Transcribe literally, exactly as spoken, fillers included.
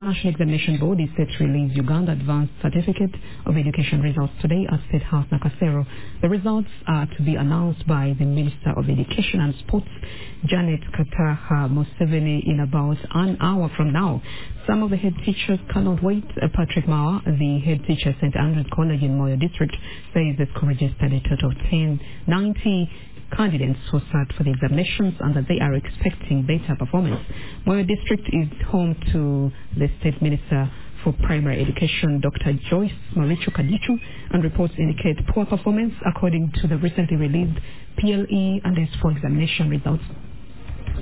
National Examination Board is set to release Uganda Advanced Certificate of Education results today at State House, Nakasero. The results are to be announced by the Minister of Education and Sports, Janet Kataha Museveni, in about an hour from now. Some of the head teachers cannot wait. Uh, Patrick Mauer, the head teacher at Saint Andrews College in Moyo District, says the school registered a total of ten, ninety candidates who sat for the examinations and that they are expecting better performance. Moyo District is home to the State Minister for Primary Education, Doctor Joyce Marichu Kadichu, and reports indicate poor performance according to the recently released P L E and S four examination results.